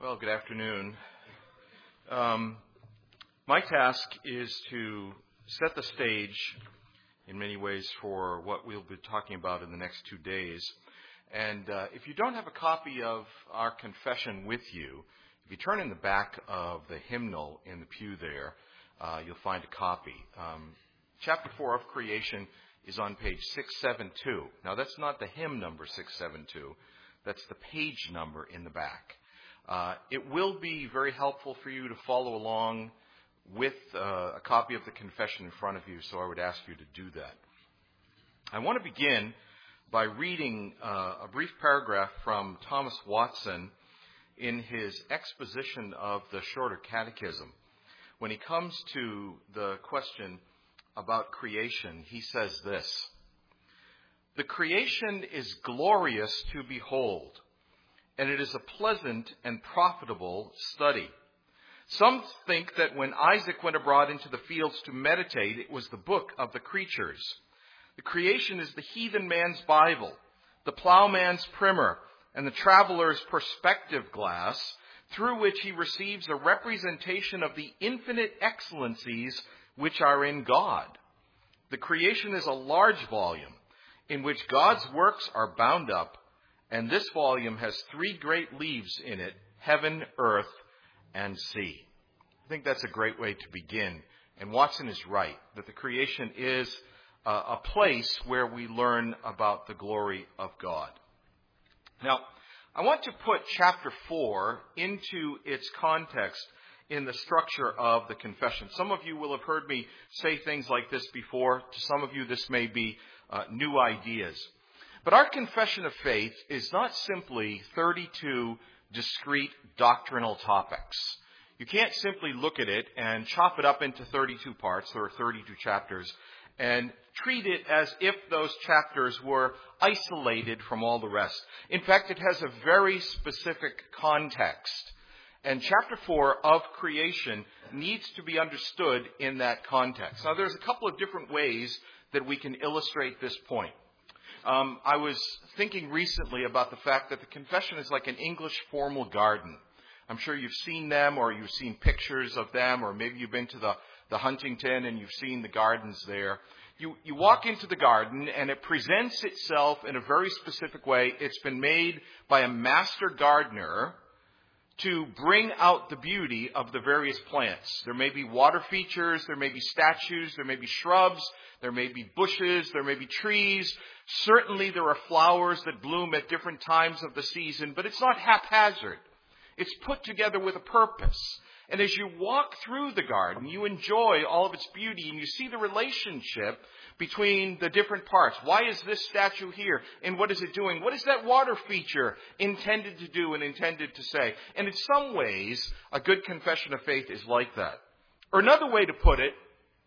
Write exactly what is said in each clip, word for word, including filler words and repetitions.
Well, good afternoon. Um, my task is to set the stage in many ways for what we'll be talking about in the next two days. And uh, if you don't have a copy of our confession with you, if you turn in the back of the hymnal in the pew there, uh, you'll find a copy. Um, chapter four of Creation is on page six seventy-two. Now, that's not the hymn number six seventy-two. That's the page number in the back. Uh, it will be very helpful for you to follow along with uh, a copy of the confession in front of you, so I would ask you to do that. I want to begin by reading uh, a brief paragraph from Thomas Watson in his exposition of the Shorter Catechism. When he comes to the question about creation, he says this: "The creation is glorious to behold, and it is a pleasant and profitable study. Some think that when Isaac went abroad into the fields to meditate, it was the book of the creatures. The creation is the heathen man's Bible, the plowman's primer, and the traveler's perspective glass, through which he receives a representation of the infinite excellencies which are in God. The creation is a large volume in which God's works are bound up, and this volume has three great leaves in it: heaven, earth, and sea." I think that's a great way to begin. And Watson is right, that the creation is uh, a place where we learn about the glory of God. Now, I want to put chapter four into its context in the structure of the confession. Some of you will have heard me say things like this before. To some of you, this may be uh, new ideas. But our confession of faith is not simply thirty-two discrete doctrinal topics. You can't simply look at it and chop it up into thirty-two parts. There are thirty-two chapters, and treat it as if those chapters were isolated from all the rest. In fact, it has a very specific context. And chapter four of Creation needs to be understood in that context. Now, there's a couple of different ways that we can illustrate this point. Um, I was thinking recently about the fact that the confession is like an English formal garden. I'm sure you've seen them, or you've seen pictures of them, or maybe you've been to the, the Huntington and you've seen the gardens there. You, you walk into the garden and it presents itself in a very specific way. It's been made by a master gardener to bring out the beauty of the various plants. There may be water features, there may be statues, there may be shrubs, there may be bushes, there may be trees. Certainly there are flowers that bloom at different times of the season, but it's not haphazard. It's put together with a purpose. And as you walk through the garden, you enjoy all of its beauty, and you see the relationship between the different parts. Why is this statue here? And what is it doing? What is that water feature intended to do and intended to say? And in some ways, a good confession of faith is like that. Or another way to put it,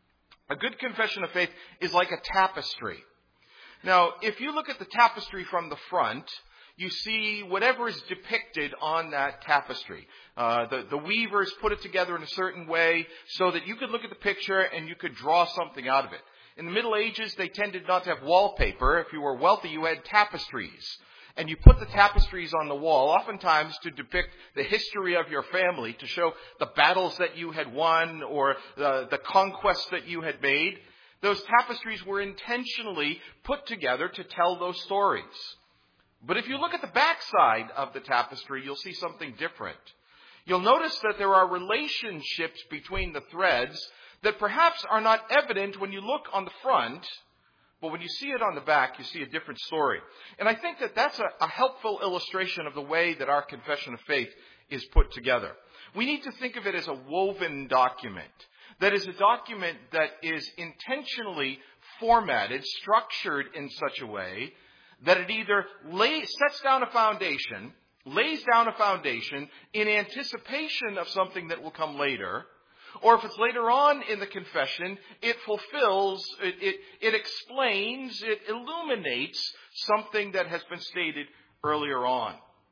a good confession of faith is like a tapestry. Now, if you look at the tapestry from the front, you see whatever is depicted on that tapestry. Uh, the, the weavers put it together in a certain way so that you could look at the picture and you could draw something out of it. In the Middle Ages, they tended not to have wallpaper. If you were wealthy, you had tapestries. And you put the tapestries on the wall, oftentimes to depict the history of your family, to show the battles that you had won or the, the conquests that you had made. Those tapestries were intentionally put together to tell those stories. But if you look at the backside of the tapestry, you'll see something different. You'll notice that there are relationships between the threads that perhaps are not evident when you look on the front, but when you see it on the back, you see a different story. And I think that that's a, a helpful illustration of the way that our confession of faith is put together. We need to think of it as a woven document. That is a document that is intentionally formatted, structured in such a way that it either lay, sets down a foundation, lays down a foundation in anticipation of something that will come later, or if it's later on in the confession, it fulfills, it, it, it explains, it illuminates something that has been stated earlier on.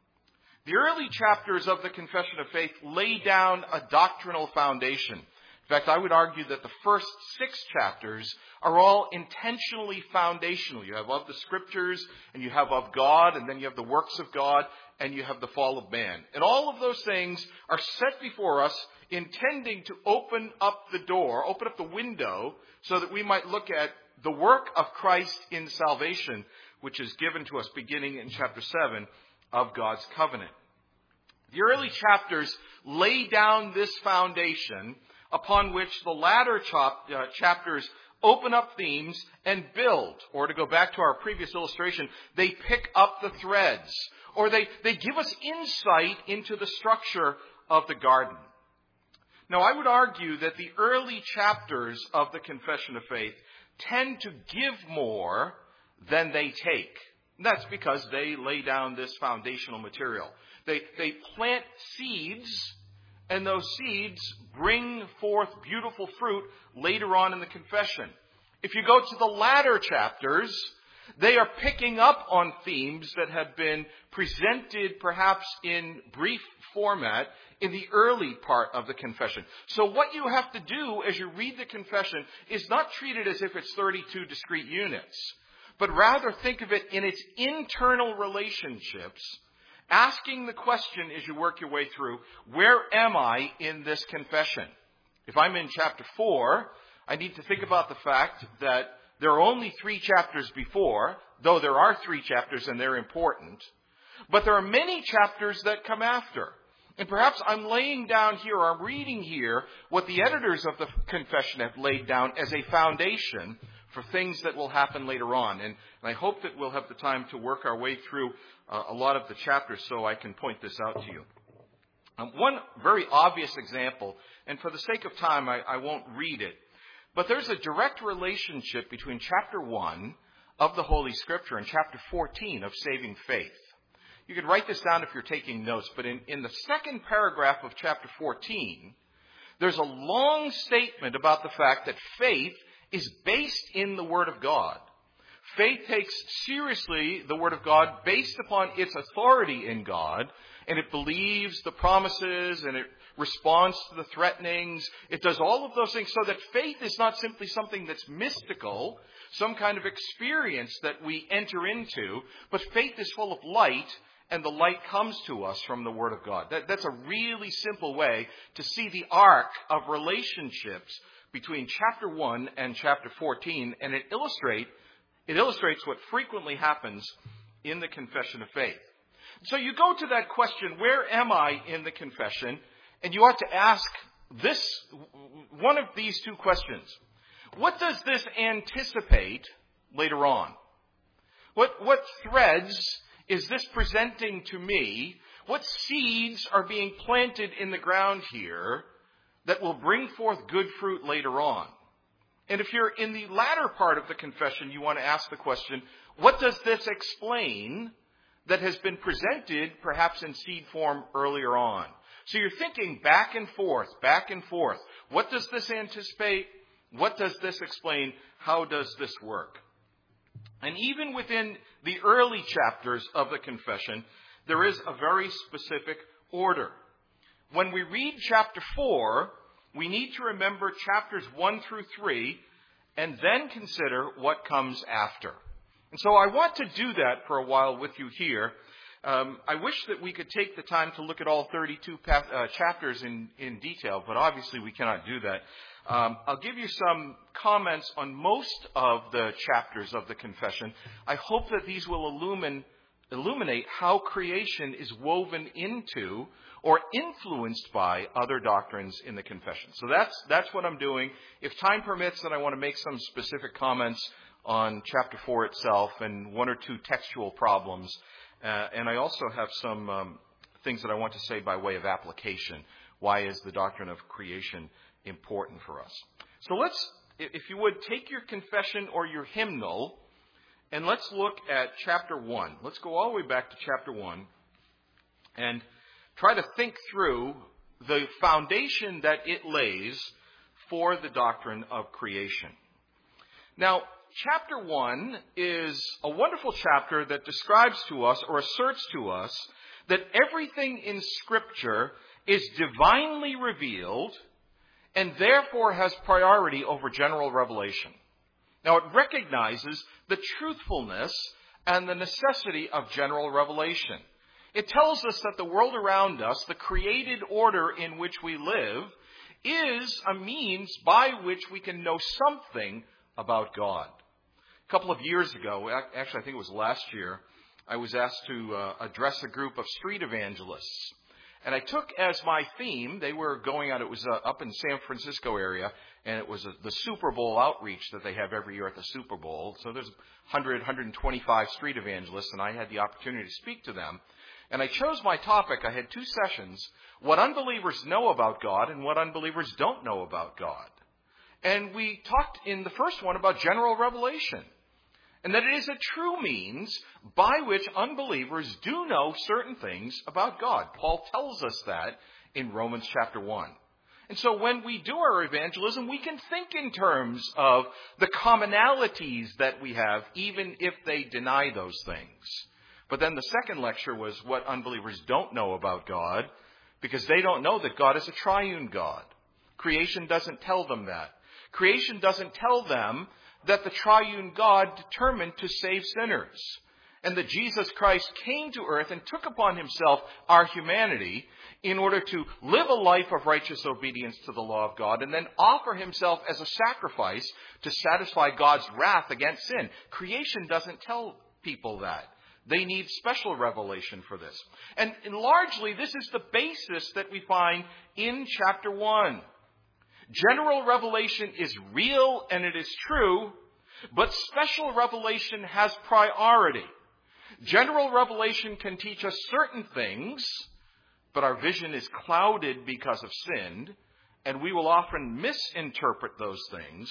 The early chapters of the Confession of Faith lay down a doctrinal foundation. In fact, I would argue that the first six chapters are all intentionally foundational. You have of the Scriptures, and you have of God, and then you have the works of God, and you have the fall of man. And all of those things are set before us, intending to open up the door, open up the window, so that we might look at the work of Christ in salvation, which is given to us beginning in chapter seven of God's covenant. The early chapters lay down this foundation upon which the latter chap- uh, chapters open up themes and build. Or to go back to our previous illustration, they pick up the threads. Or they, they give us insight into the structure of the garden. Now, I would argue that the early chapters of the Confession of Faith tend to give more than they take. And that's because they lay down this foundational material. They, they plant seeds, and those seeds bring forth beautiful fruit later on in the confession. If you go to the latter chapters, they are picking up on themes that have been presented perhaps in brief format in the early part of the confession. So what you have to do as you read the confession is not treat it as if it's thirty-two discrete units, but rather think of it in its internal relationships, asking the question as you work your way through, where am I in this confession? If I'm in chapter four, I need to think about the fact that there are only three chapters before, though there are three chapters and they're important. But there are many chapters that come after. And perhaps I'm laying down here, or I'm reading here, what the editors of the confession have laid down as a foundation for things that will happen later on. And, and I hope that we'll have the time to work our way through uh, a lot of the chapters so I can point this out to you. Um, one very obvious example, and for the sake of time, I, I won't read it, but there's a direct relationship between chapter one of the Holy Scripture and chapter fourteen of Saving Faith. You can write this down if you're taking notes, but in, in the second paragraph of chapter fourteen, there's a long statement about the fact that faith is based in the Word of God. Faith takes seriously the Word of God based upon its authority in God, and it believes the promises, and it responds to the threatenings. It does all of those things so that faith is not simply something that's mystical, some kind of experience that we enter into, but faith is full of light, and the light comes to us from the Word of God. That, that's a really simple way to see the arc of relationships between chapter one and chapter fourteen, and it illustrate, it illustrates what frequently happens in the confession of faith. So you go to that question, where am I in the confession? And you ought to ask this, one of these two questions. What does this anticipate later on? What, what threads is this presenting to me? What seeds are being planted in the ground here that will bring forth good fruit later on? And if you're in the latter part of the confession, you want to ask the question, what does this explain that has been presented perhaps in seed form earlier on? So you're thinking back and forth, back and forth. What does this anticipate? What does this explain? How does this work? And even within the early chapters of the confession, there is a very specific order. When we read chapter four, we need to remember chapters one through three, and then consider what comes after. And so I want to do that for a while with you here. Um, I wish that we could take the time to look at all thirty-two pa- uh, chapters in, in detail, but obviously we cannot do that. Um, I'll give you some comments on most of the chapters of the confession. I hope that these will illumine, illuminate how creation is woven into or influenced by other doctrines in the confession. So that's that's what I'm doing. If time permits, then I want to make some specific comments on chapter four itself and one or two textual problems. Uh, and I also have some um, things that I want to say by way of application. Why is the doctrine of creation important for us? So let's, if you would, take your confession or your hymnal, and let's look at chapter one. Let's go all the way back to chapter one and try to think through the foundation that it lays for the doctrine of creation. Now, chapter one is a wonderful chapter that describes to us or asserts to us that everything in Scripture is divinely revealed and therefore has priority over general revelation. Now, it recognizes the truthfulness and the necessity of general revelation. It tells us that the world around us, the created order in which we live, is a means by which we can know something about God. A couple of years ago, actually I think it was last year, I was asked to uh, address a group of street evangelists. And I took as my theme, they were going out, it was uh, up in San Francisco area, and it was a, the Super Bowl outreach that they have every year at the Super Bowl. So there's one hundred, one hundred twenty-five street evangelists, and I had the opportunity to speak to them. And I chose my topic, I had two sessions, what unbelievers know about God and what unbelievers don't know about God. And we talked in the first one about general revelation. And that it is a true means by which unbelievers do know certain things about God. Paul tells us that in Romans chapter one. And so when we do our evangelism, we can think in terms of the commonalities that we have, even if they deny those things. But then the second lecture was what unbelievers don't know about God, because they don't know that God is a triune God. Creation doesn't tell them that. Creation doesn't tell them that the triune God determined to save sinners, and that Jesus Christ came to earth and took upon himself our humanity in order to live a life of righteous obedience to the law of God and then offer himself as a sacrifice to satisfy God's wrath against sin. Creation doesn't tell people that. They need special revelation for this. And largely, this is the basis that we find in chapter one. General revelation is real and it is true, but special revelation has priority. General revelation can teach us certain things, but our vision is clouded because of sin, and we will often misinterpret those things.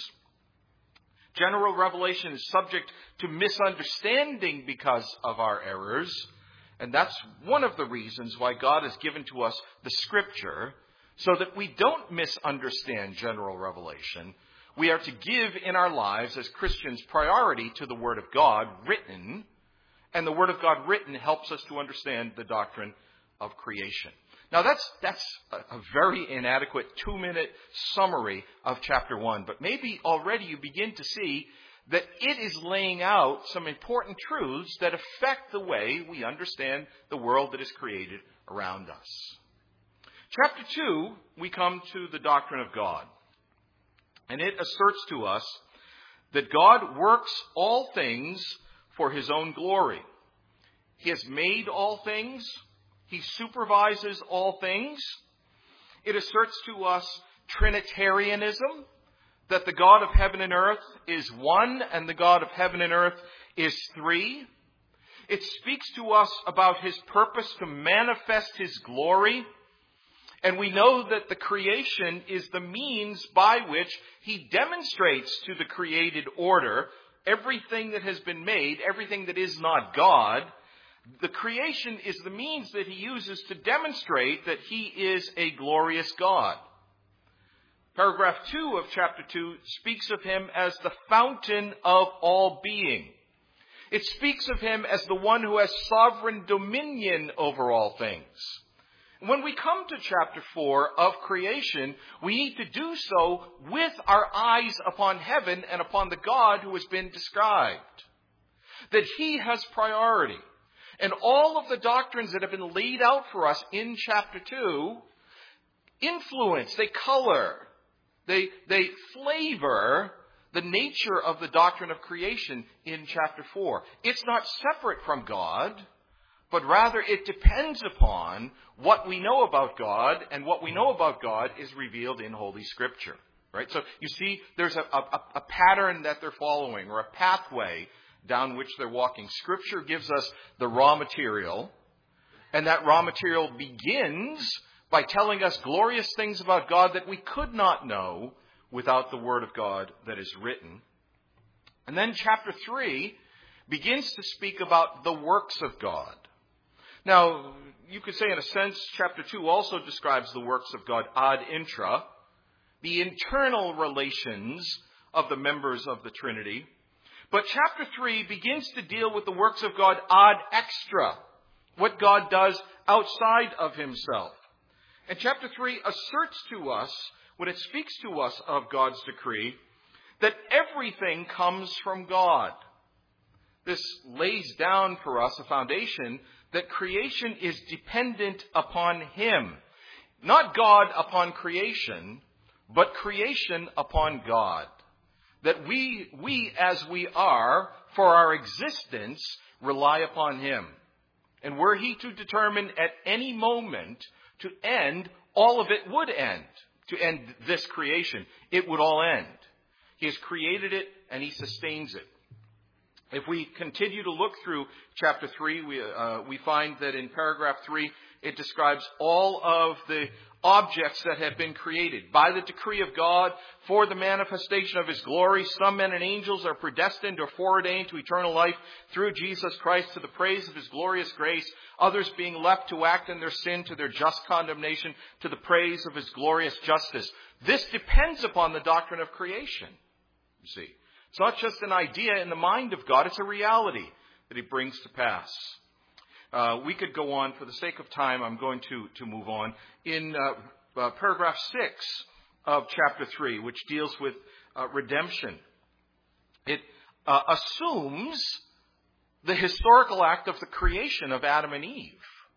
General revelation is subject to misunderstanding because of our errors, and that's one of the reasons why God has given to us the Scripture, so that we don't misunderstand general revelation. We are to give in our lives as Christians priority to the Word of God written, and the Word of God written helps us to understand the doctrine of creation. Now that's that's a very inadequate two-minute summary of chapter one, but maybe already you begin to see that it is laying out some important truths that affect the way we understand the world that is created around us. Chapter two, we come to the doctrine of God. And it asserts to us that God works all things for his own glory. He has made all things. He supervises all things. It asserts to us Trinitarianism, that the God of heaven and earth is one and the God of heaven and earth is three. It speaks to us about his purpose to manifest his glory. And we know that the creation is the means by which he demonstrates to the created order everything that has been made, everything that is not God. The creation is the means that he uses to demonstrate that he is a glorious God. Paragraph two of chapter two speaks of him as the fountain of all being. It speaks of him as the one who has sovereign dominion over all things. When we come to chapter four of creation, we need to do so with our eyes upon heaven and upon the God who has been described. That he has priority. And all of the doctrines that have been laid out for us in chapter two influence, they color, they, they flavor the nature of the doctrine of creation in chapter four. It's not separate from God, but rather it depends upon what we know about God, and what we know about God is revealed in Holy Scripture. Right? So you see there's a, a, a pattern that they're following, or a pathway down which they're walking. Scripture gives us the raw material, and that raw material begins by telling us glorious things about God that we could not know without the Word of God that is written. And then chapter three begins to speak about the works of God. Now, you could say in a sense, chapter two also describes the works of God ad intra, the internal relations of the members of the Trinity. But chapter three begins to deal with the works of God ad extra, what God does outside of himself. And chapter three asserts to us, when it speaks to us of God's decree, that everything comes from God. This lays down for us a foundation that creation is dependent upon him. Not God upon creation, but creation upon God. That we, we as we are, for our existence, rely upon him. And were he to determine at any moment to end, all of it would end. To end this creation, it would all end. He has created it and he sustains it. If we continue to look through chapter three, we, uh, we find that in paragraph three, it describes all of the objects that have been created by the decree of God for the manifestation of his glory. Some men and angels are predestined or foreordained to eternal life through Jesus Christ to the praise of his glorious grace. Others being left to act in their sin to their just condemnation to the praise of his glorious justice. This depends upon the doctrine of creation. You see, it's not just an idea in the mind of God. It's a reality that he brings to pass. Uh, we could go on. For the sake of time, I'm going to, to move on. In uh, uh, paragraph six of chapter three, which deals with uh, redemption, it uh, assumes the historical act of the creation of Adam and Eve.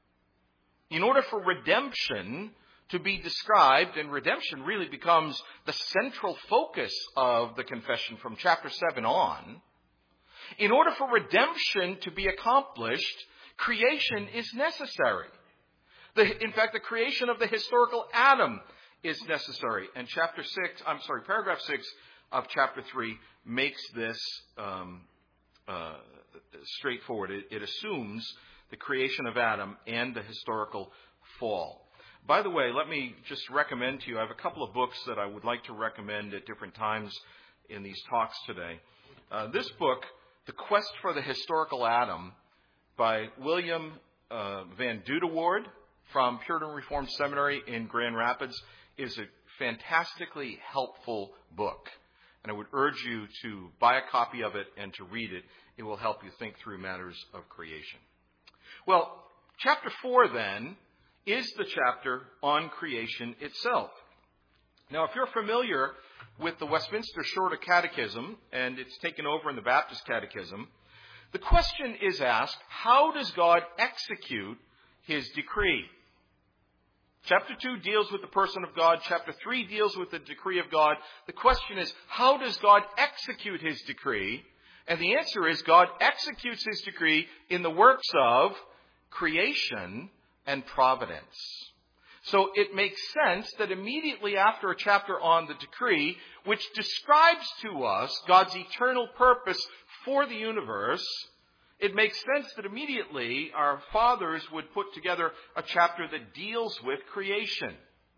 In order for redemption to be described, and redemption really becomes the central focus of the confession from chapter seven on, in order for redemption to be accomplished, creation is necessary. The, in fact, the creation of the historical Adam is necessary. And chapter six, I'm sorry, paragraph six of chapter three makes this um, uh, straightforward. It, it assumes the creation of Adam and the historical fall. By the way, let me just recommend to you, I have a couple of books that I would like to recommend at different times in these talks today. Uh, this book, The Quest for the Historical Adam, by William uh, Van Dudewoord from Puritan Reformed Seminary in Grand Rapids, is a fantastically helpful book. And I would urge you to buy a copy of it and to read it. It will help you think through matters of creation. Well, chapter four then is the chapter on creation itself. Now, if you're familiar with the Westminster Shorter Catechism, and it's taken over in the Baptist Catechism, the question is asked, how does God execute his decree? Chapter two deals with the person of God. Chapter three deals with the decree of God. The question is, how does God execute his decree? And the answer is, God executes his decree in the works of creation and providence. So it makes sense that immediately after a chapter on the decree, which describes to us God's eternal purpose for the universe, it makes sense that immediately our fathers would put together a chapter that deals with creation.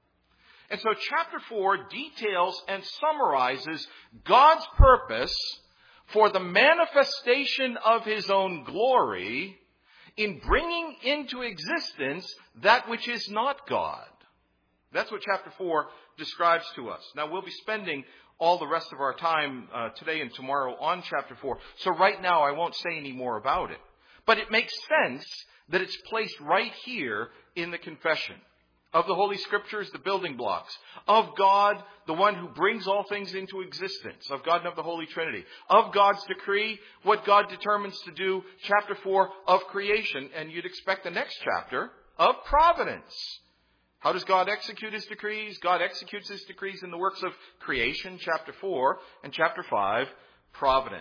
And so chapter four details and summarizes God's purpose for the manifestation of his own glory in bringing into existence that which is not God. That's what chapter four describes to us. Now, we'll be spending all the rest of our time uh, today and tomorrow on chapter four. So right now, I won't say any more about it. But it makes sense that it's placed right here in the confession. Of the Holy Scriptures, the building blocks. Of God, the one who brings all things into existence. Of God and of the Holy Trinity. Of God's decree, what God determines to do. Chapter four, of creation. And you'd expect the next chapter, of providence. How does God execute his decrees? God executes his decrees in the works of creation, chapter four. And chapter five, providence.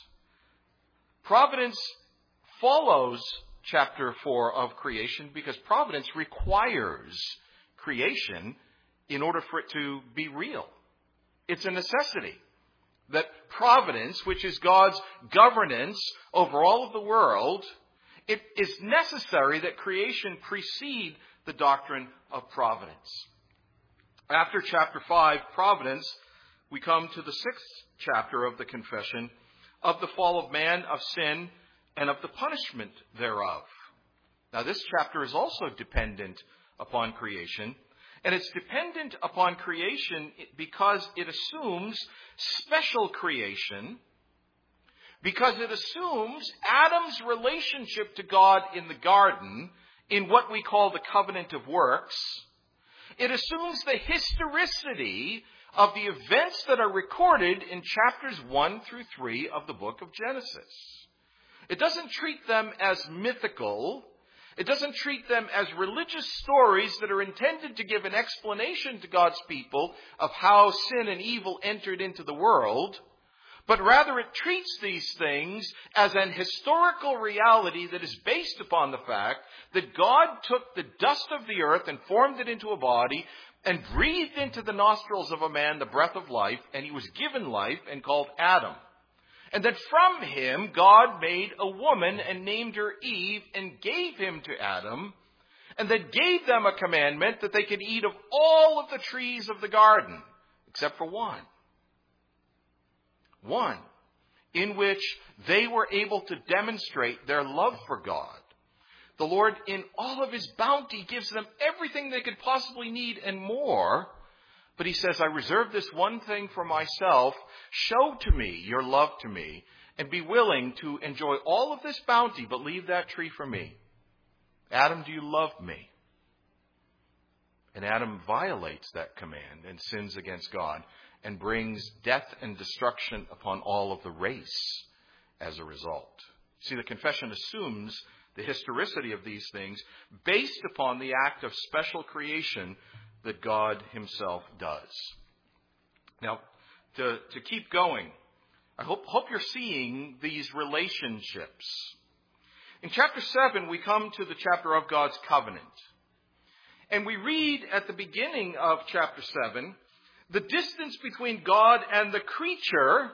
Providence follows chapter four of creation because providence requires creation in order for it to be real. It's a necessity that providence, which is God's governance over all of the world, it is necessary that creation precede the doctrine of providence. After chapter five, providence, we come to the sixth chapter of the confession of the fall of man, of sin, and of the punishment thereof. Now, this chapter is also dependent upon creation, and it's dependent upon creation because it assumes special creation, because it assumes Adam's relationship to God in the garden in what we call the covenant of works. It assumes the historicity of the events that are recorded in chapters one through three of the book of Genesis. It doesn't treat them as mythical. It doesn't treat them as religious stories that are intended to give an explanation to God's people of how sin and evil entered into the world, but rather it treats these things as an historical reality that is based upon the fact that God took the dust of the earth and formed it into a body and breathed into the nostrils of a man the breath of life, and he was given life and called Adam. And that from him God made a woman and named her Eve and gave him to Adam, and that gave them a commandment that they could eat of all of the trees of the garden, except for one. One, in which they were able to demonstrate their love for God. The Lord, in all of his bounty, gives them everything they could possibly need and more. But he says, I reserve this one thing for myself. Show to me your love to me and be willing to enjoy all of this bounty, but leave that tree for me. Adam, do you love me? And Adam violates that command and sins against God and brings death and destruction upon all of the race as a result. See, the confession assumes the historicity of these things based upon the act of special creation that God himself does. Now, to, to keep going, I hope, hope you're seeing these relationships. In chapter seven, we come to the chapter of God's covenant. And we read at the beginning of chapter seven, the distance between God and the creature,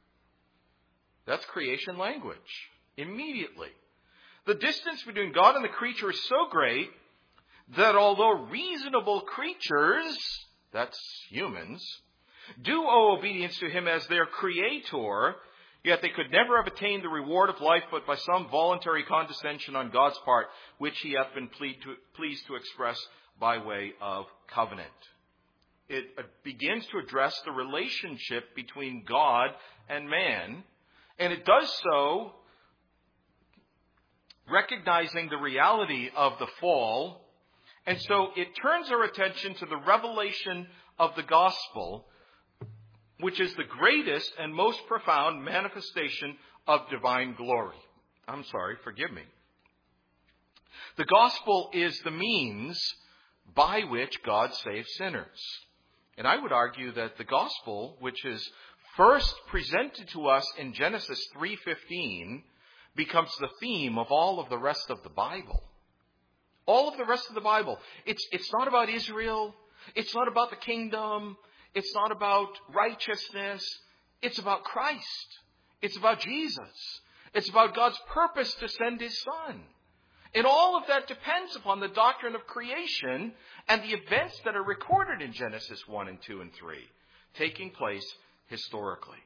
that's creation language, immediately. The distance between God and the creature is so great that although reasonable creatures, that's humans, do owe obedience to him as their creator, yet they could never have attained the reward of life but by some voluntary condescension on God's part, which he hath been pleased to express by way of covenant. It begins to address the relationship between God and man, and it does so recognizing the reality of the fall. And so it turns our attention to the revelation of the gospel, which is the greatest and most profound manifestation of divine glory. I'm sorry, forgive me. The gospel is the means by which God saves sinners. And I would argue that the gospel, which is first presented to us in Genesis three fifteen, becomes the theme of all of the rest of the Bible. All of the rest of the Bible. It's, it's not about Israel. It's not about the kingdom. It's not about righteousness. It's about Christ. It's about Jesus. It's about God's purpose to send his Son. And all of that depends upon the doctrine of creation and the events that are recorded in Genesis one and two and three, taking place historically.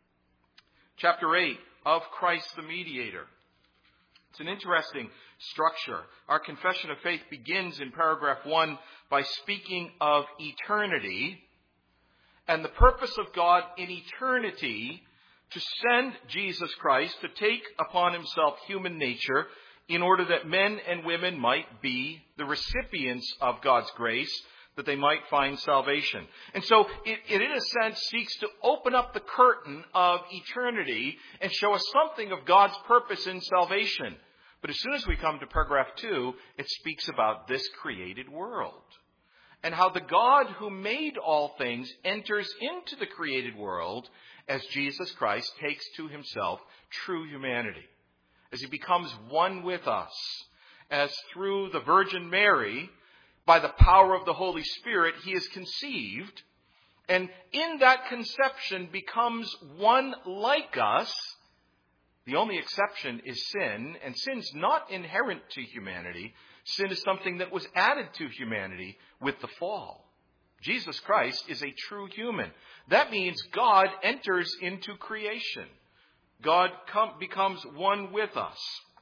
Chapter eight, of Christ the mediator. It's an interesting structure. Our confession of faith begins in paragraph one by speaking of eternity and the purpose of God in eternity to send Jesus Christ to take upon himself human nature in order that men and women might be the recipients of God's grace, that they might find salvation. And so it, it, in a sense, seeks to open up the curtain of eternity and show us something of God's purpose in salvation. But as soon as we come to paragraph two, it speaks about this created world and how the God who made all things enters into the created world as Jesus Christ takes to himself true humanity, as he becomes one with us, as through the Virgin Mary, by the power of the Holy Spirit, he is conceived, and in that conception becomes one like us. The only exception is sin, and sin's not inherent to humanity. Sin is something that was added to humanity with the fall. Jesus Christ is a true human. That means God enters into creation. God come, becomes one with us.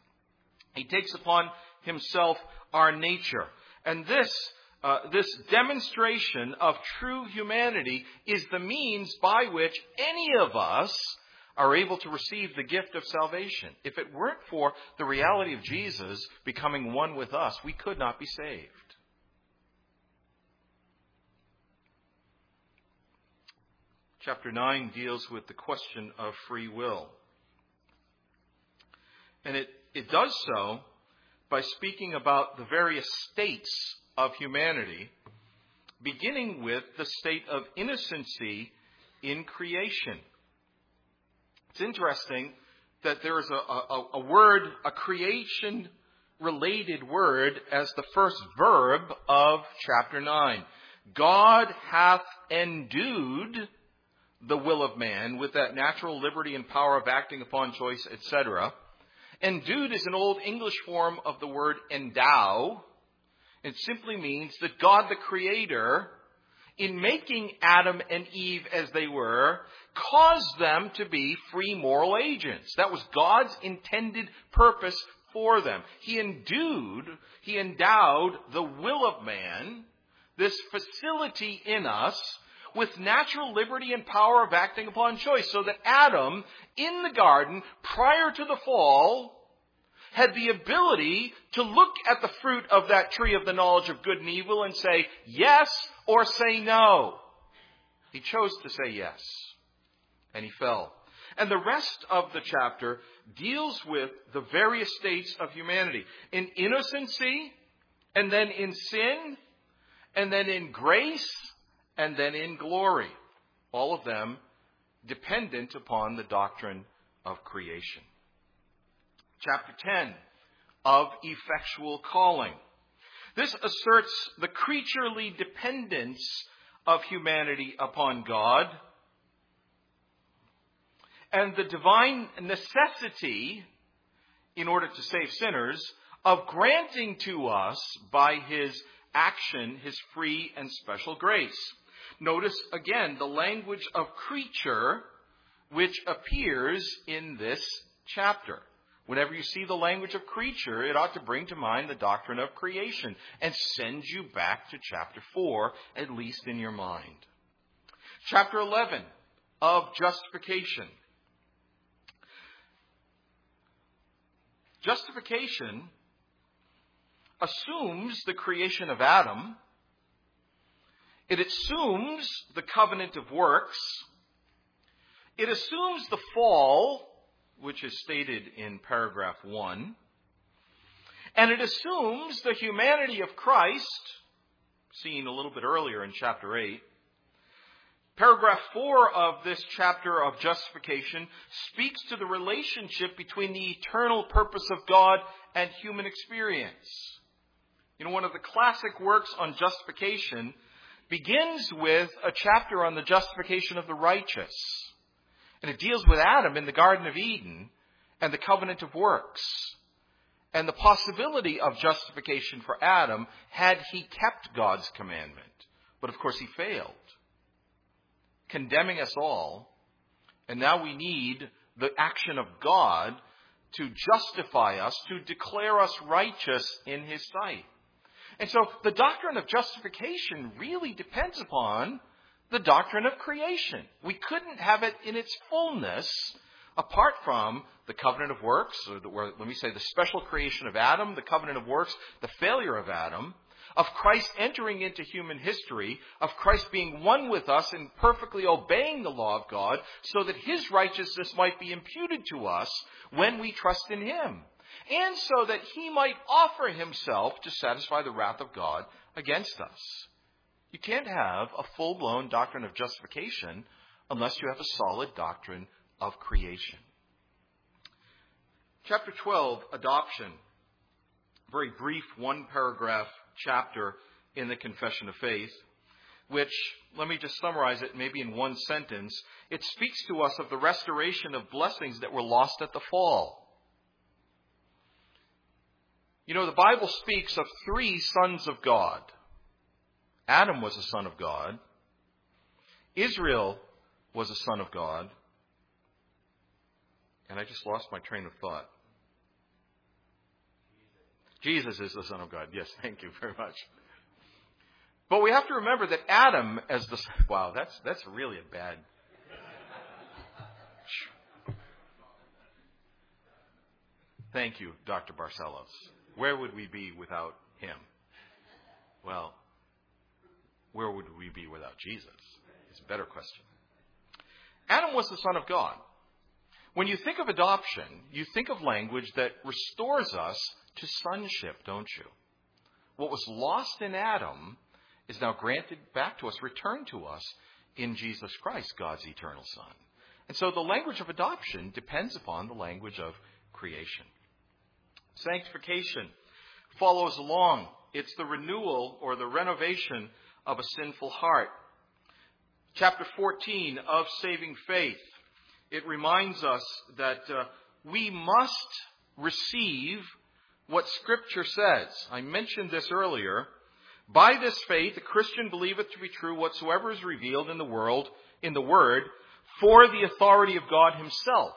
He takes upon himself our nature. And this, uh, this demonstration of true humanity is the means by which any of us are able to receive the gift of salvation. If it weren't for the reality of Jesus becoming one with us, we could not be saved. Chapter nine deals with the question of free will. And it, it does so by speaking about the various states of humanity, beginning with the state of innocency in creation. It's interesting that there is a, a, a word, a creation-related word, as the first verb of chapter nine. God hath endued the will of man with that natural liberty and power of acting upon choice, et cetera. Endued is an old English form of the word endow. It simply means that God the Creator, in making Adam and Eve as they were, caused them to be free moral agents. That was God's intended purpose for them. He endued, he endowed the will of man, this facility in us, with natural liberty and power of acting upon choice, so that Adam, in the garden, prior to the fall, had the ability to look at the fruit of that tree of the knowledge of good and evil and say yes or say no. He chose to say yes, and he fell. And the rest of the chapter deals with the various states of humanity. In innocency, and then in sin, and then in grace, and then in glory. All of them dependent upon the doctrine of creation. Chapter ten, of effectual calling. This asserts the creaturely dependence of humanity upon God and the divine necessity, in order to save sinners, of granting to us by his action his free and special grace. Notice again the language of creature which appears in this chapter. Whenever you see the language of creature, it ought to bring to mind the doctrine of creation and send you back to chapter four, at least in your mind. Chapter eleven, of justification. Justification assumes the creation of Adam. It assumes the covenant of works. It assumes the fall, which is stated in paragraph one. And it assumes the humanity of Christ, seen a little bit earlier in chapter eight. Paragraph four of this chapter of justification speaks to the relationship between the eternal purpose of God and human experience. You know, one of the classic works on justification begins with a chapter on the justification of the righteous. And it deals with Adam in the Garden of Eden and the covenant of works and the possibility of justification for Adam had he kept God's commandment. But of course he failed, condemning us all. And now we need the action of God to justify us, to declare us righteous in his sight. And so the doctrine of justification really depends upon the doctrine of creation. We couldn't have it in its fullness apart from the covenant of works, or the, or let me say the special creation of Adam, the covenant of works, the failure of Adam, of Christ entering into human history, of Christ being one with us and perfectly obeying the law of God so that his righteousness might be imputed to us when we trust in him, and so that he might offer himself to satisfy the wrath of God against us. You can't have a full-blown doctrine of justification unless you have a solid doctrine of creation. Chapter twelve, adoption. Very brief one-paragraph chapter in the Confession of Faith, which, let me just summarize it maybe in one sentence. It speaks to us of the restoration of blessings that were lost at the fall. You know, the Bible speaks of three sons of God. Adam was a son of God. Israel was a son of God. And I just lost my train of thought. Jesus is the Son of God. Yes, thank you very much. But we have to remember that Adam as the... Wow, that's that's really a bad... Thank you, Doctor Barcelos. Where would we be without him? Well, where would we be without Jesus? It's a better question. Adam was the Son of God. When you think of adoption, you think of language that restores us to sonship, don't you? What was lost in Adam is now granted back to us, returned to us in Jesus Christ, God's eternal Son. And so the language of adoption depends upon the language of creation. Sanctification follows along. It's the renewal or the renovation of a sinful heart. Chapter fourteen of Saving Faith, it reminds us that uh, we must receive what Scripture says. I mentioned this earlier. By this faith, a Christian believeth to be true whatsoever is revealed in the world, in the Word, for the authority of God Himself.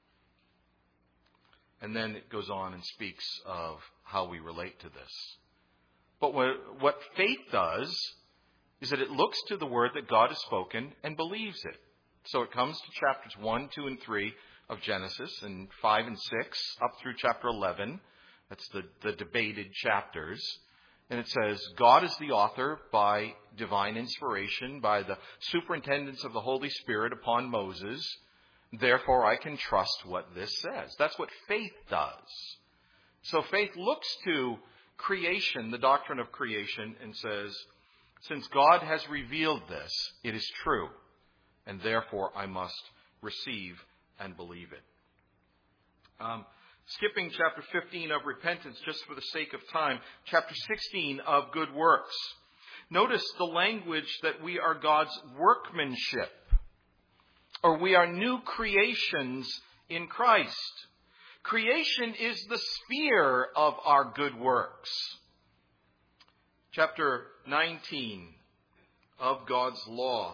And then it goes on and speaks of how we relate to this. But what, what faith does is that it looks to the Word that God has spoken and believes it. So it comes to chapters one, two, and three of Genesis, and five and six, up through chapter eleven. That's the, the debated chapters. And it says, God is the author by divine inspiration, by the superintendence of the Holy Spirit upon Moses. Therefore, I can trust what this says. That's what faith does. So faith looks to creation, the doctrine of creation, and says, since God has revealed this, it is true, and therefore I must receive and believe it. Um, skipping chapter fifteen of repentance, just for the sake of time, chapter sixteen of good works. Notice the language that we are God's workmanship, or we are new creations in Christ. Creation is the sphere of our good works. Chapter nineteen of God's law.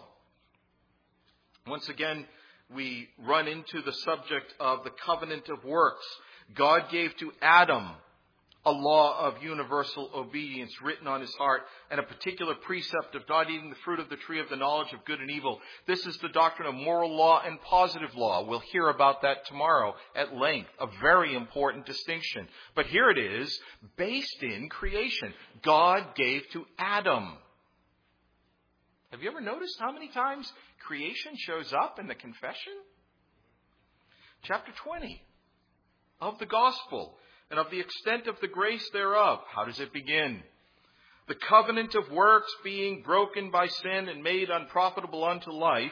Once again, we run into the subject of the covenant of works. God gave to Adam a law of universal obedience written on his heart, and a particular precept of not eating the fruit of the tree of the knowledge of good and evil. This is the doctrine of moral law and positive law. We'll hear about that tomorrow at length, a very important distinction. But here it is, based in creation. God gave to Adam. Have you ever noticed how many times creation shows up in the confession? Chapter twenty of the gospel, and of the extent of the grace thereof. How does it begin? The covenant of works being broken by sin and made unprofitable unto life,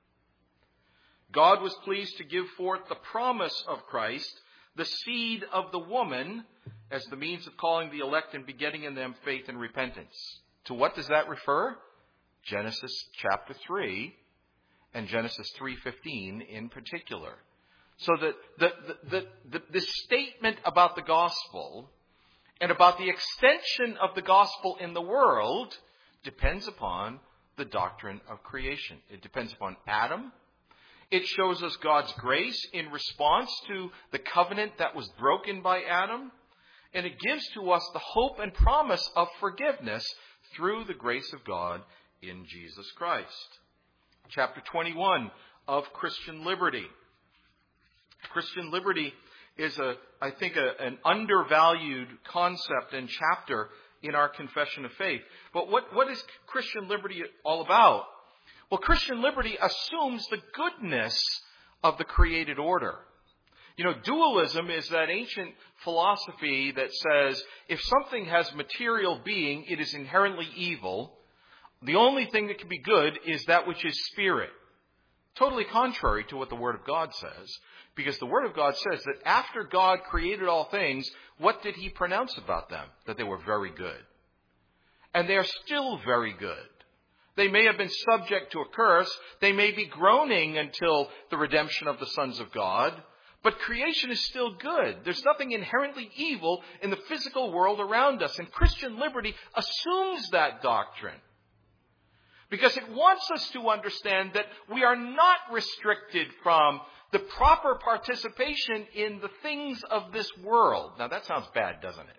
God was pleased to give forth the promise of Christ, the seed of the woman, as the means of calling the elect and begetting in them faith and repentance. To what does that refer? Genesis chapter three, and Genesis three fifteen in particular. So that the, the, the, the statement about the gospel and about the extension of the gospel in the world depends upon the doctrine of creation. It depends upon Adam. It shows us God's grace in response to the covenant that was broken by Adam. And it gives to us the hope and promise of forgiveness through the grace of God in Jesus Christ. Chapter twenty-one of Christian liberty. Christian liberty is, a, I think, a, an undervalued concept and chapter in our confession of faith. But what, what is Christian liberty all about? Well, Christian liberty assumes the goodness of the created order. You know, dualism is that ancient philosophy that says if something has material being, it is inherently evil. The only thing that can be good is that which is spirit. Totally contrary to what the Word of God says. Because the Word of God says that after God created all things, what did He pronounce about them? That they were very good. And they are still very good. They may have been subject to a curse. They may be groaning until the redemption of the sons of God. But creation is still good. There's nothing inherently evil in the physical world around us. And Christian liberty assumes that doctrine. Because it wants us to understand that we are not restricted from the proper participation in the things of this world. Now that sounds bad, doesn't it?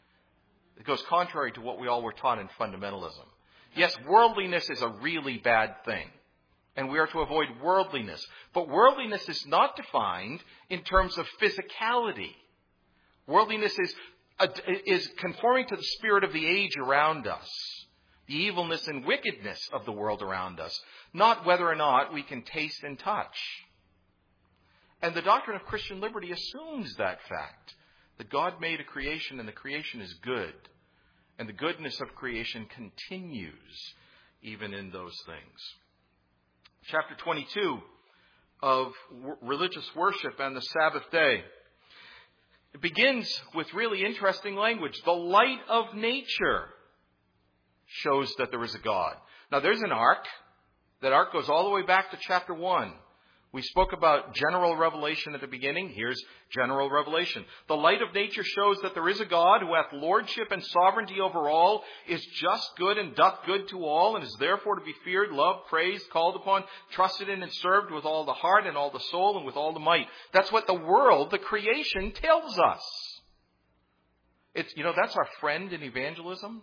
It goes contrary to what we all were taught in fundamentalism. Yes, worldliness is a really bad thing. And we are to avoid worldliness. But worldliness is not defined in terms of physicality. Worldliness is, is conforming to the spirit of the age around us. The evilness and wickedness of the world around us. Not whether or not we can taste and touch. And the doctrine of Christian liberty assumes that fact. That God made a creation and the creation is good. And the goodness of creation continues even in those things. Chapter twenty-two of religious worship and the Sabbath day. It begins with really interesting language. The light of nature shows that there is a God. Now there's an ark. That ark goes all the way back to chapter one. We spoke about general revelation at the beginning. Here's general revelation. The light of nature shows that there is a God who hath lordship and sovereignty over all, is just, good, and doth good to all, and is therefore to be feared, loved, praised, called upon, trusted in, and served with all the heart and all the soul and with all the might. That's what the world, the creation, tells us. It's, you know, that's our friend in evangelism.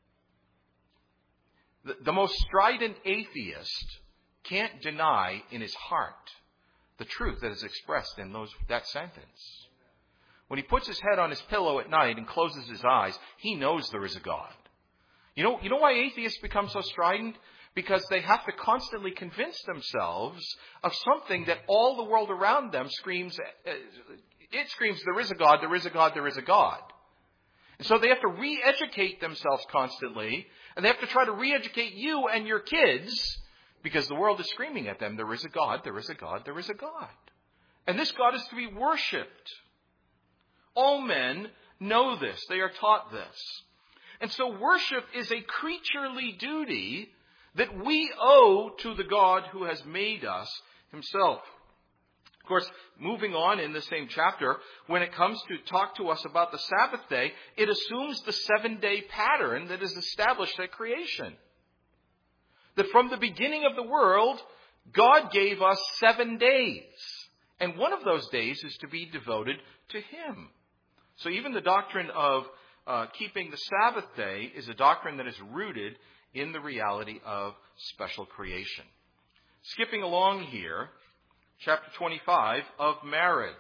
The, the most strident atheist can't deny in his heart the truth that is expressed in those that sentence. When he puts his head on his pillow at night and closes his eyes, he knows there is a God. You know, you know why atheists become so strident? Because they have to constantly convince themselves of something that all the world around them screams, it screams, there is a God, there is a God, there is a God. And so they have to re-educate themselves constantly, and they have to try to re-educate you and your kids. Because the world is screaming at them, there is a God, there is a God, there is a God. And this God is to be worshipped. All men know this. They are taught this. And so worship is a creaturely duty that we owe to the God who has made us himself. Of course, moving on in the same chapter, when it comes to talk to us about the Sabbath day, it assumes the seven-day pattern that is established at creation. That from the beginning of the world, God gave us seven days. And one of those days is to be devoted to Him. So even the doctrine of uh, keeping the Sabbath day is a doctrine that is rooted in the reality of special creation. Skipping along here, chapter twenty-five of marriage.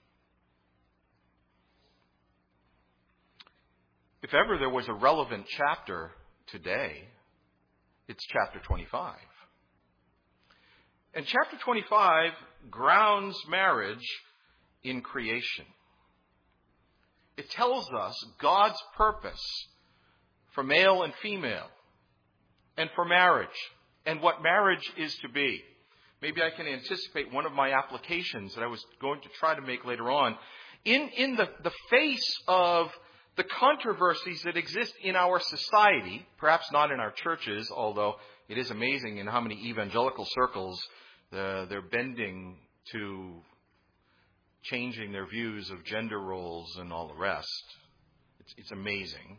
If ever there was a relevant chapter today, it's chapter twenty-five. And chapter twenty-five grounds marriage in creation. It tells us God's purpose for male and female and for marriage and what marriage is to be. Maybe I can anticipate one of my applications that I was going to try to make later on. In, in the, the face of the controversies that exist in our society, perhaps not in our churches, although it is amazing in how many evangelical circles uh, they're bending to changing their views of gender roles and all the rest. It's, it's amazing.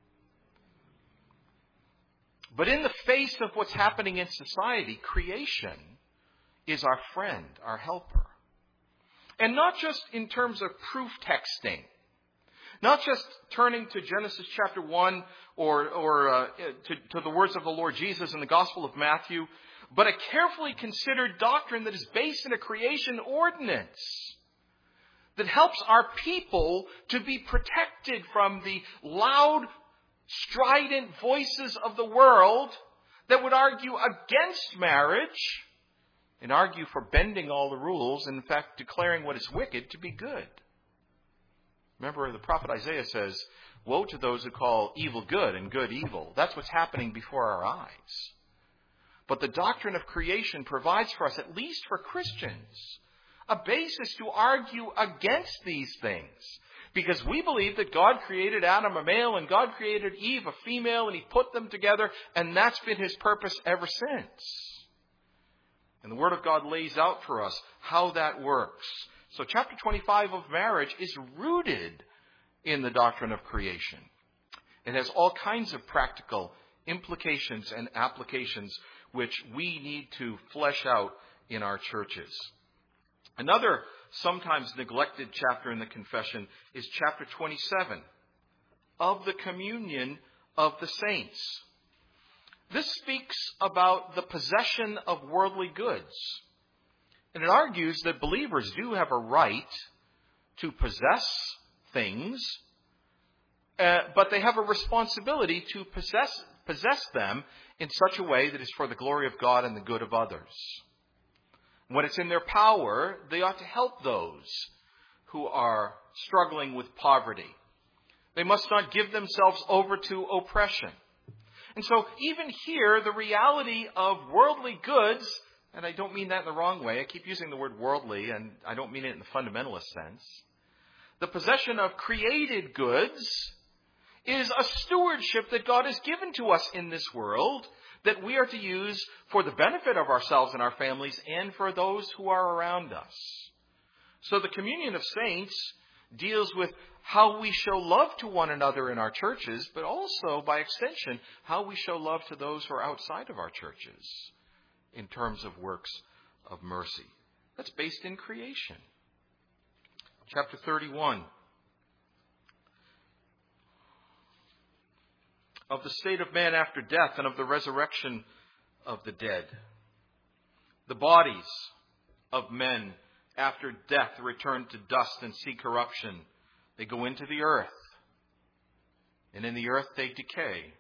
But in the face of what's happening in society, creation is our friend, our helper. And not just in terms of proof texting. Not just turning to Genesis chapter one or, or uh, to, to the words of the Lord Jesus in the Gospel of Matthew, but a carefully considered doctrine that is based in a creation ordinance that helps our people to be protected from the loud, strident voices of the world that would argue against marriage and argue for bending all the rules and, in fact, declaring what is wicked to be good. Remember, the prophet Isaiah says, woe to those who call evil good and good evil. That's what's happening before our eyes. But the doctrine of creation provides for us, at least for Christians, a basis to argue against these things. Because we believe that God created Adam a male and God created Eve a female and He put them together, and that's been His purpose ever since. And the Word of God lays out for us how that works. So chapter twenty-five of marriage is rooted in the doctrine of creation. It has all kinds of practical implications and applications which we need to flesh out in our churches. Another sometimes neglected chapter in the confession is chapter twenty-seven of the communion of the saints. This speaks about the possession of worldly goods. And it argues that believers do have a right to possess things, uh, but they have a responsibility to possess, possess them in such a way that is for the glory of God and the good of others. When it's in their power, they ought to help those who are struggling with poverty. They must not give themselves over to oppression. And so even here, the reality of worldly goods, and I don't mean that in the wrong way. I keep using the word worldly, and I don't mean it in the fundamentalist sense. The possession of created goods is a stewardship that God has given to us in this world that we are to use for the benefit of ourselves and our families and for those who are around us. So the communion of saints deals with how we show love to one another in our churches, but also, by extension, how we show love to those who are outside of our churches in terms of works of mercy. That's based in creation. Chapter thirty-one. Of the state of man after death and of the resurrection of the dead. The bodies of men after death return to dust and see corruption. They go into the earth, and in the earth they decay.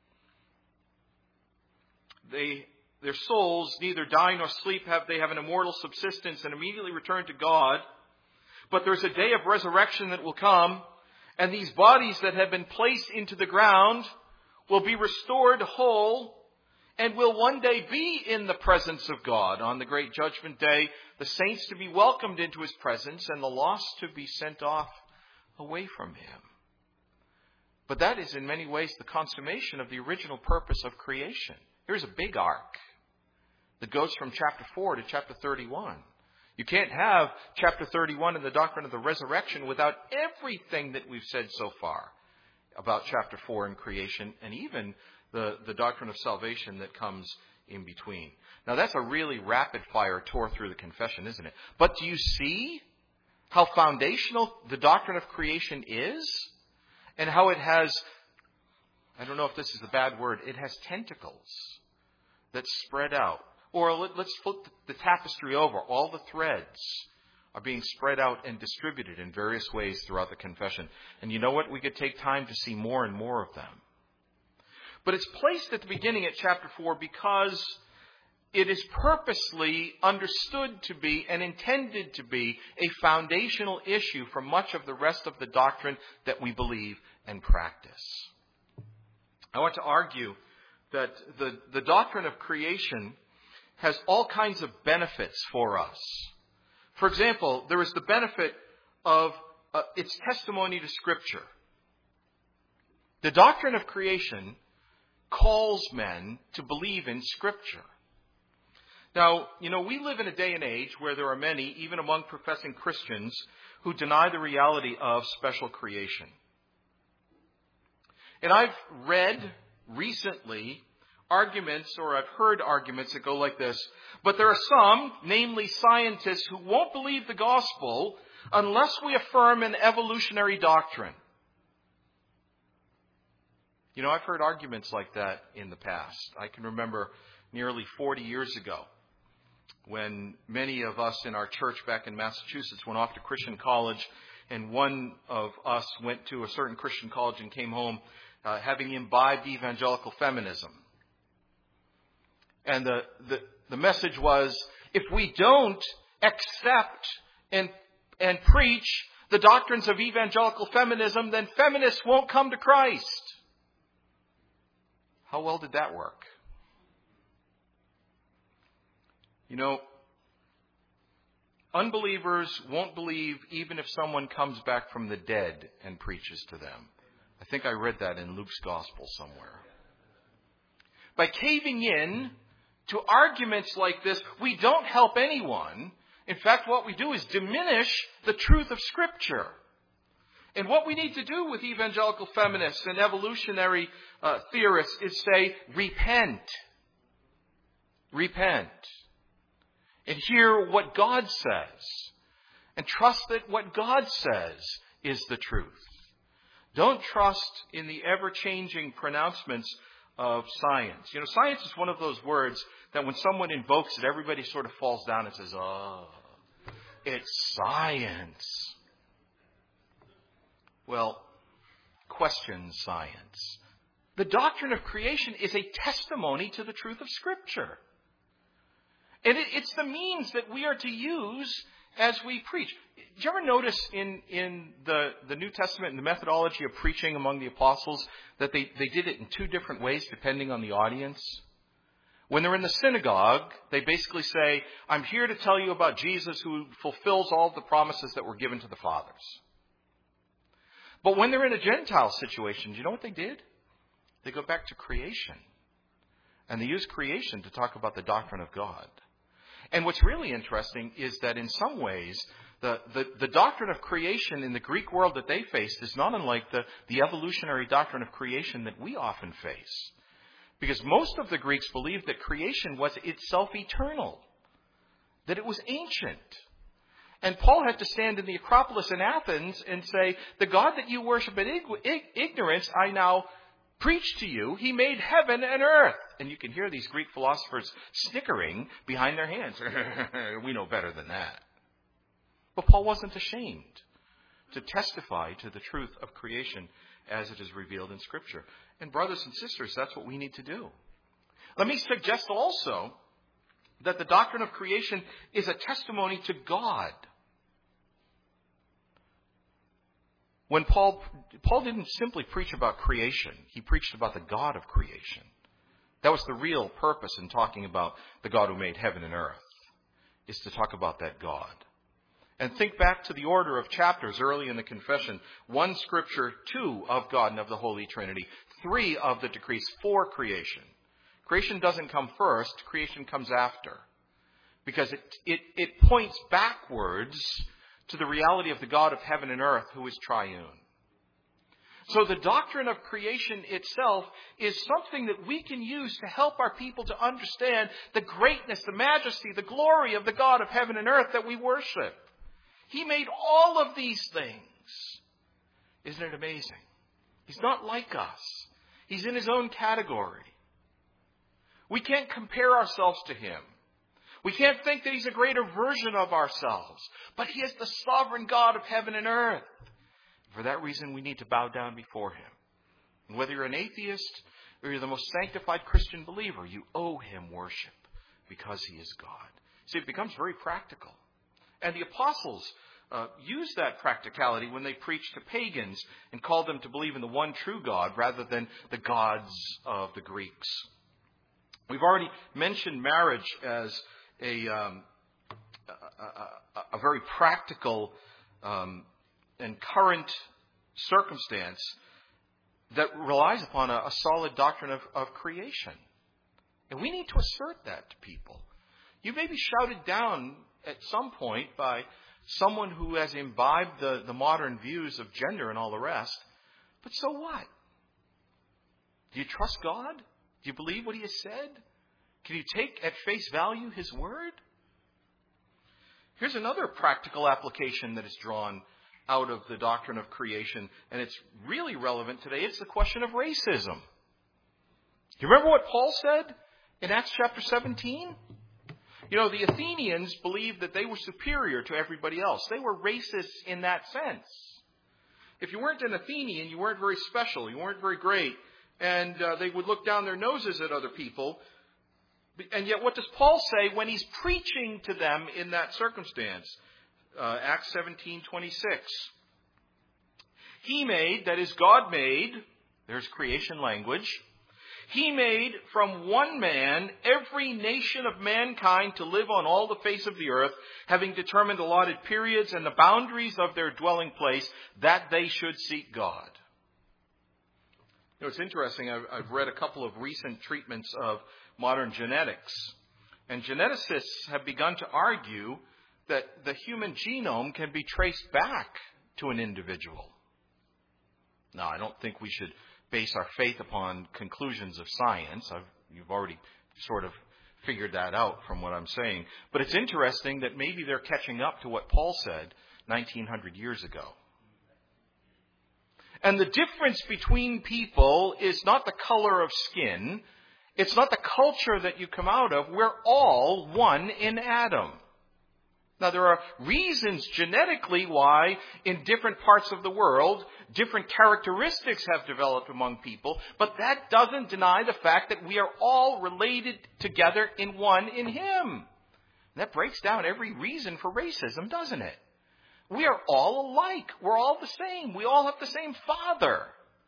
They, their souls neither die nor sleep. Have They have an immortal subsistence and immediately return to God. But there's a day of resurrection that will come, and these bodies that have been placed into the ground will be restored whole and will one day be in the presence of God on the great judgment day, the saints to be welcomed into his presence and the lost to be sent off away from him. But that is in many ways the consummation of the original purpose of creation. Here's a big arc that goes from chapter four to chapter thirty-one. You can't have chapter thirty-one and the doctrine of the resurrection without everything that we've said so far about chapter four in creation, and even the, the doctrine of salvation that comes in between. Now that's a really rapid fire tour through the confession, isn't it? But do you see how foundational the doctrine of creation is? And how it has, I don't know if this is a bad word, it has tentacles that spread out. Or let, let's flip the tapestry over. All the threads are being spread out and distributed in various ways throughout the confession. And you know what? We could take time to see more and more of them. But it's placed at the beginning at chapter four because it is purposely understood to be and intended to be a foundational issue for much of the rest of the doctrine that we believe and practice. I want to argue that the, the doctrine of creation has all kinds of benefits for us. For example, there is the benefit of uh, its testimony to Scripture. The doctrine of creation calls men to believe in Scripture. Now, you know, we live in a day and age where there are many, even among professing Christians, who deny the reality of special creation. And I've read recently arguments, or I've heard arguments that go like this, but there are some, namely scientists, who won't believe the gospel unless we affirm an evolutionary doctrine. You know, I've heard arguments like that in the past. I can remember nearly forty years ago when many of us in our church back in Massachusetts went off to Christian college, and one of us went to a certain Christian college and came home uh, having imbibed evangelical feminism. And the, the, the message was, if we don't accept and, and preach the doctrines of evangelical feminism, then feminists won't come to Christ. How well did that work? You know, unbelievers won't believe even if someone comes back from the dead and preaches to them. I think I read that in Luke's gospel somewhere. By caving in to arguments like this, we don't help anyone. In fact, what we do is diminish the truth of Scripture. And what we need to do with evangelical feminists and evolutionary uh, theorists is say, repent. Repent. And hear what God says. And trust that what God says is the truth. Don't trust in the ever-changing pronouncements of science. You know, science is one of those words that when someone invokes it, everybody sort of falls down and says, oh, it's science. Well, question science. The doctrine of creation is a testimony to the truth of Scripture. And it, it's the means that we are to use as we preach. Did you ever notice in, in the, the New Testament and the methodology of preaching among the apostles that they, they did it in two different ways depending on the audience? When they're in the synagogue, they basically say, I'm here to tell you about Jesus who fulfills all the promises that were given to the fathers. But when they're in a Gentile situation, do you know what they did? They go back to creation. And they use creation to talk about the doctrine of God. And what's really interesting is that in some ways, the, the, the doctrine of creation in the Greek world that they faced is not unlike the, the evolutionary doctrine of creation that we often face. Because most of the Greeks believed that creation was itself eternal, that it was ancient. And Paul had to stand in the Acropolis in Athens and say, the God that you worship in ignorance, I now preach to you. He made heaven and earth. And you can hear these Greek philosophers snickering behind their hands. We know better than that. But Paul wasn't ashamed to testify to the truth of creation as it is revealed in Scripture. And brothers and sisters, that's what we need to do. Let me suggest also that the doctrine of creation is a testimony to God. When Paul, Paul didn't simply preach about creation, he preached about the God of creation. That was the real purpose in talking about the God who made heaven and earth, is to talk about that God. And think back to the order of chapters early in the confession. One scripture, two of God and of the Holy Trinity. Three of the decrees, four creation. Creation doesn't come first, creation comes after. Because it, it, it points backwards to the reality of the God of heaven and earth who is triune. So the doctrine of creation itself is something that we can use to help our people to understand the greatness, the majesty, the glory of the God of heaven and earth that we worship. He made all of these things. Isn't it amazing? He's not like us. He's in his own category. We can't compare ourselves to him. We can't think that he's a greater version of ourselves. But he is the sovereign God of heaven and earth. For that reason, we need to bow down before him. And whether you're an atheist or you're the most sanctified Christian believer, you owe him worship because he is God. See, it becomes very practical. And the apostles uh, used that practicality when they preached to pagans and called them to believe in the one true God rather than the gods of the Greeks. We've already mentioned marriage as a, um, a, a, a very practical um, and current circumstance that relies upon a, a solid doctrine of, of creation. And we need to assert that to people. You may be shouted down at some point by someone who has imbibed the, the modern views of gender and all the rest. But so what? Do you trust God? Do you believe what he has said? Can you take at face value his word? Here's another practical application that is drawn out of the doctrine of creation, and it's really relevant today. It's the question of racism. Do you remember what Paul said in Acts chapter seventeen? You know, the Athenians believed that they were superior to everybody else. They were racists in that sense. If you weren't an Athenian, you weren't very special. You weren't very great. And uh, they would look down their noses at other people. And yet what does Paul say when he's preaching to them in that circumstance? Uh, Acts seventeen twenty-six. He made, that is God made, there's creation language. He made from one man every nation of mankind to live on all the face of the earth, having determined allotted periods and the boundaries of their dwelling place, that they should seek God. You know, it's interesting. I've, I've read a couple of recent treatments of modern genetics. And geneticists have begun to argue that the human genome can be traced back to an individual. Now, I don't think we should base our faith upon conclusions of science. I've, you've already sort of figured that out from what I'm saying. But it's interesting that maybe they're catching up to what Paul said nineteen hundred years ago. And the difference between people is not the color of skin. It's not the culture that you come out of. We're all one in Adam. Now, there are reasons genetically why in different parts of the world, different characteristics have developed among people, but that doesn't deny the fact that we are all related together in one in him. And that breaks down every reason for racism, doesn't it? We are all alike. We're all the same. We all have the same Father.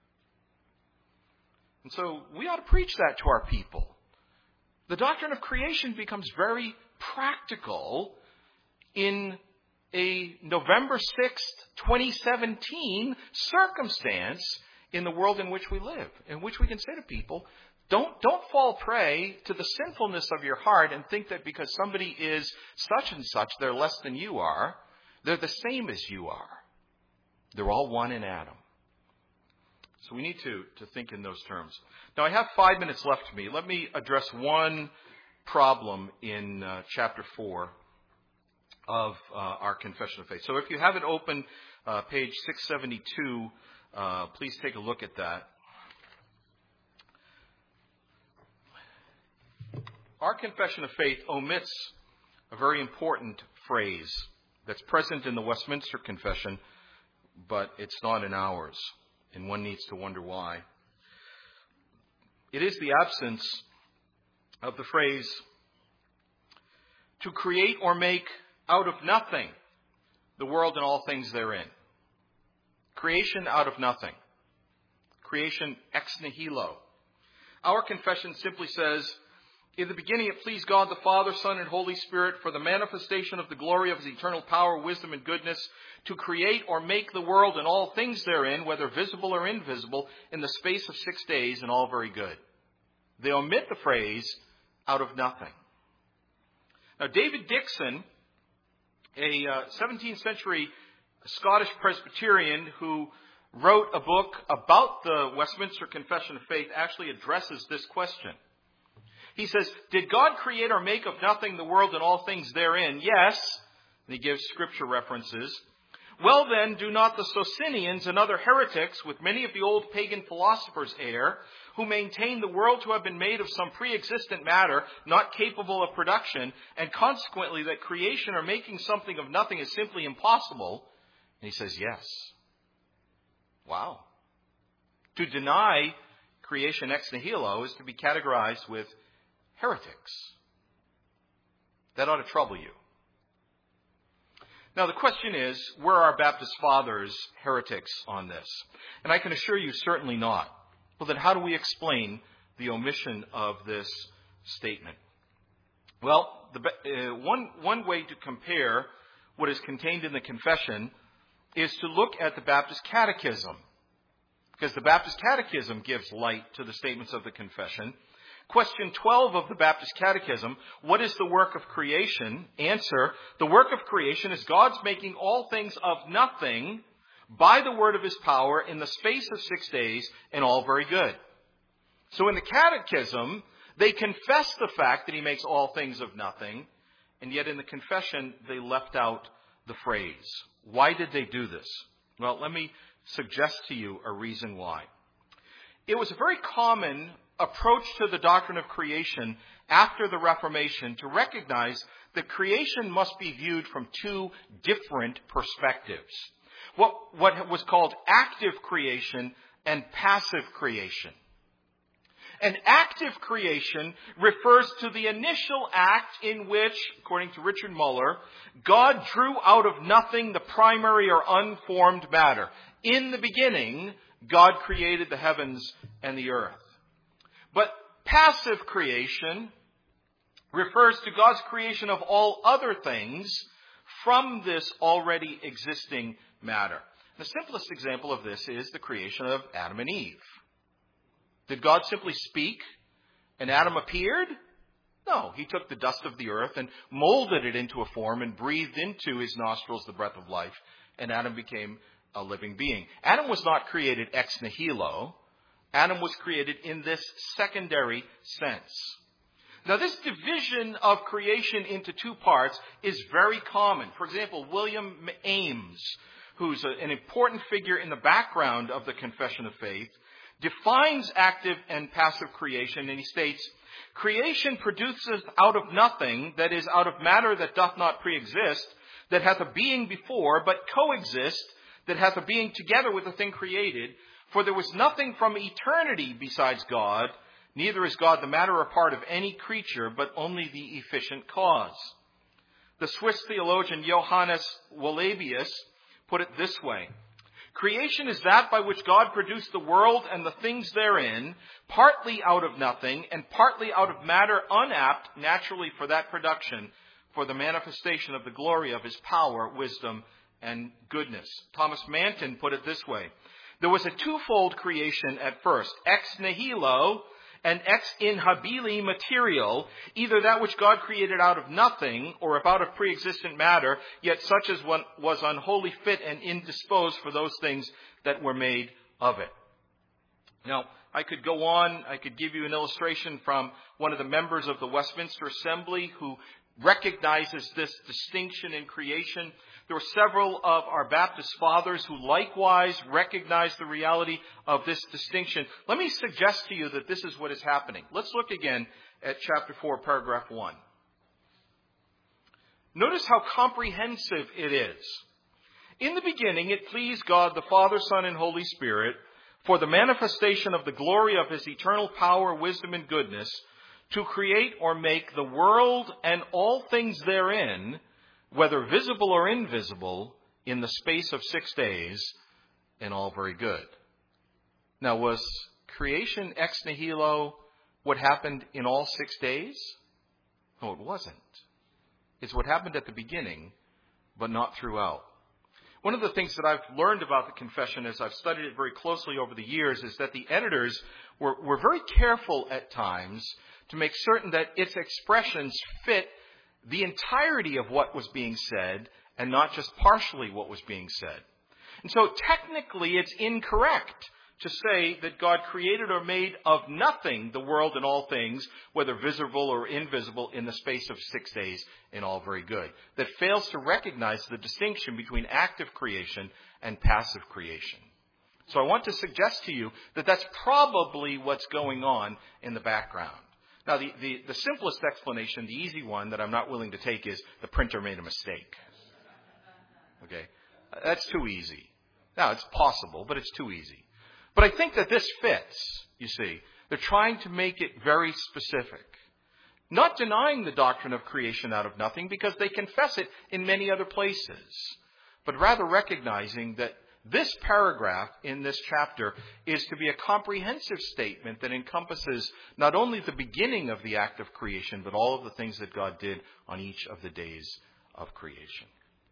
And so we ought to preach that to our people. The doctrine of creation becomes very practical in a November sixth, twenty seventeen circumstance in the world in which we live, in which we can say to people, don't, don't fall prey to the sinfulness of your heart and think that because somebody is such and such, they're less than you are. They're the same as you are. They're all one in Adam. So we need to, to think in those terms. Now, I have five minutes left to me. Let me address one problem in uh, chapter four of uh, our Confession of Faith. So if you have it open, uh, page six seventy-two, uh, please take a look at that. Our Confession of Faith omits a very important phrase that's present in the Westminster Confession, but it's not in ours, and one needs to wonder why. It is the absence of the phrase, to create or make out of nothing the world and all things therein. Creation out of nothing. Creation ex nihilo. Our confession simply says, in the beginning it pleased God the Father, Son, and Holy Spirit for the manifestation of the glory of His eternal power, wisdom, and goodness to create or make the world and all things therein, whether visible or invisible, in the space of six days, and all very good. They omit the phrase, out of nothing. Now, David Dixon, a uh, seventeenth century Scottish Presbyterian who wrote a book about the Westminster Confession of Faith, actually addresses this question. He says, did God create or make of nothing the world and all things therein? Yes. And he gives scripture references. Well then, do not the Socinians and other heretics, with many of the old pagan philosophers err, who maintain the world to have been made of some pre-existent matter, not capable of production, and consequently that creation or making something of nothing is simply impossible? And he says, yes. Wow. To deny creation ex nihilo is to be categorized with heretics. That ought to trouble you. Now the question is, were our Baptist fathers heretics on this? And I can assure you, certainly not. Well, then how do we explain the omission of this statement? Well, the, uh, one, one way to compare what is contained in the confession is to look at the Baptist Catechism. Because the Baptist Catechism gives light to the statements of the confession. Question twelve of the Baptist Catechism, what is the work of creation? Answer, the work of creation is God's making all things of nothing by the word of His power in the space of six days, and all very good. So in the Catechism, they confess the fact that He makes all things of nothing, and yet in the confession, they left out the phrase. Why did they do this? Well, let me suggest to you a reason why. It was a very common approach to the doctrine of creation after the Reformation to recognize that creation must be viewed from two different perspectives. What, what was called active creation and passive creation. An active creation refers to the initial act in which, according to Richard Muller, God drew out of nothing the primary or unformed matter. In the beginning, God created the heavens and the earth. But passive creation refers to God's creation of all other things from this already existing matter. The simplest example of this is the creation of Adam and Eve. Did God simply speak and Adam appeared? No, He took the dust of the earth and molded it into a form and breathed into his nostrils the breath of life, and Adam became a living being. Adam was not created ex nihilo. Adam was created in this secondary sense. Now, this division of creation into two parts is very common. For example, William Ames, who's a, an important figure in the background of the Confession of Faith, defines active and passive creation, and he states, creation produces out of nothing, that is, out of matter that doth not pre-exist, that hath a being before, but coexist, that hath a being together with the thing created. For there was nothing from eternity besides God, neither is God the matter or part of any creature, but only the efficient cause. The Swiss theologian Johannes Wallabius put it this way: creation is that by which God produced the world and the things therein, partly out of nothing and partly out of matter unapt naturally for that production, for the manifestation of the glory of his power, wisdom, and goodness. Thomas Manton put it this way: there was a twofold creation at first, ex nihilo and ex inhabili material, either that which God created out of nothing or out of pre-existent matter, yet such as one was unwholly fit and indisposed for those things that were made of it. Now, I could go on. I could give you an illustration from one of the members of the Westminster Assembly who recognizes this distinction in creation. There were several of our Baptist fathers who likewise recognize the reality of this distinction. Let me suggest to you that this is what is happening. Let's look again at chapter four, paragraph one. Notice how comprehensive it is. In the beginning, it pleased God, the Father, Son, and Holy Spirit, for the manifestation of the glory of his eternal power, wisdom, and goodness, to create or make the world and all things therein, whether visible or invisible, in the space of six days, and all very good. Now, was creation ex nihilo what happened in all six days? No, it wasn't. It's what happened at the beginning, but not throughout. One of the things that I've learned about the confession as I've studied it very closely over the years is that the editors were, were very careful at times to make certain that its expressions fit the entirety of what was being said and not just partially what was being said. And so technically it's incorrect to say that God created or made of nothing the world and all things, whether visible or invisible, in the space of six days and all very good. That fails to recognize the distinction between active creation and passive creation. So I want to suggest to you that that's probably what's going on in the background. Now, the, the, the simplest explanation, the easy one that I'm not willing to take, is the printer made a mistake. Okay? That's too easy. Now, it's possible, but it's too easy. But I think that this fits, you see. They're trying to make it very specific. Not denying the doctrine of creation out of nothing, because they confess it in many other places, but rather recognizing that this paragraph in this chapter is to be a comprehensive statement that encompasses not only the beginning of the act of creation, but all of the things that God did on each of the days of creation.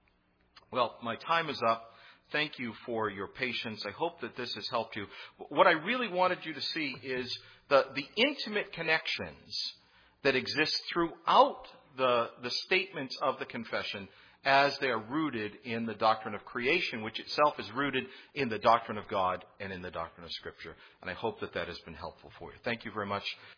Well, my time is up. Thank you for your patience. I hope that this has helped you. What I really wanted you to see is the, the intimate connections that exist throughout the, the statements of the confession as they are rooted in the doctrine of creation, which itself is rooted in the doctrine of God and in the doctrine of Scripture. And I hope that that has been helpful for you. Thank you very much.